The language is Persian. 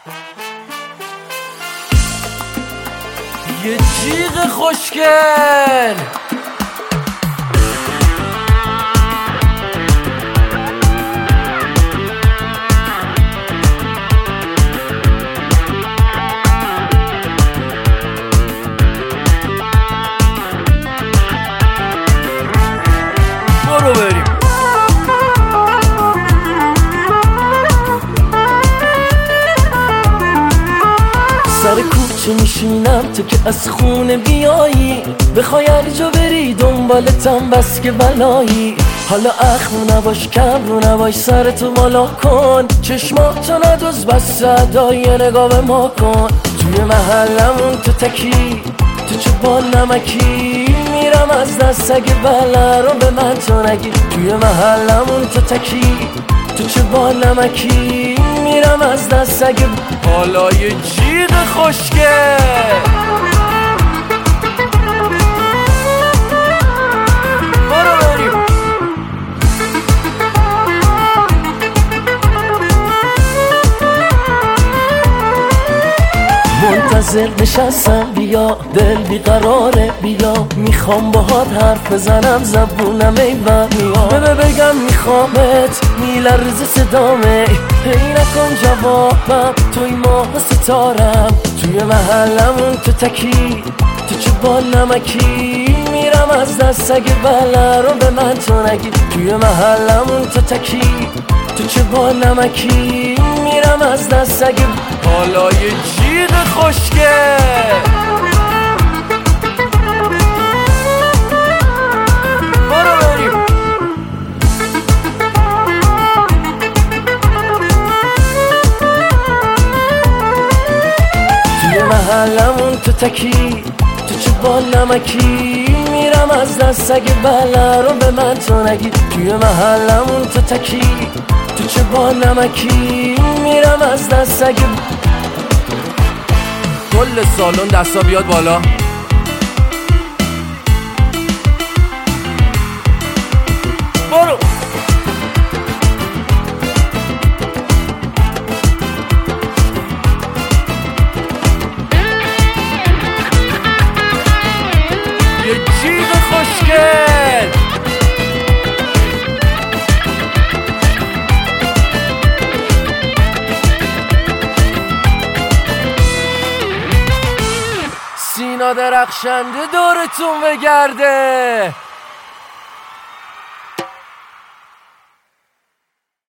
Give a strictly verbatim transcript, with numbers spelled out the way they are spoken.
یه جیغ خوشگل برو بریم. سر کوچه میشینم تو که از خونه بیایی، بخوای هر جا بری دنبالتم بس که بلایی. حالا اخمو نباش کبرو نباش سرتو بالا کن، چشماتو ندوز بس صدای نگاه به ما کن. توی محلمون تو تکی تو چه با نمکی، میرم از دست اگه بله رو به من تو نگی. توی محلمون تو تکی تو چه با نمکی، میرم از دست اگه حالا یه جیغ خوشگل برو بریم. منتظر نشستم بیا دل بیقراره بیا، میخوام باهات حرف بزنم زبونم ای بر میاد. ببه بگم میخوامت میلرز صدامه، هی نکن جوابم توی ماه ستارم. توی محلمون تو تکی تو چه با نمکی، میرم از دست اگه بله رو به من تو نگی. توی محلمون تو تکی تو چه با نمکی، میرم از دست اگه حالا یه جیغ خوشگل برو بریم. توی محلمون تو تکی تو چه با نمکی، میرم از دست اگه بله رو به من تو نگی. توی محلمون تو تکی تو چه با نمکی، میرم از دست اگه کل سالن دستا بیاد بالا. برو یه جیغ خوشگل سینا درخشنده دورتون بگرده.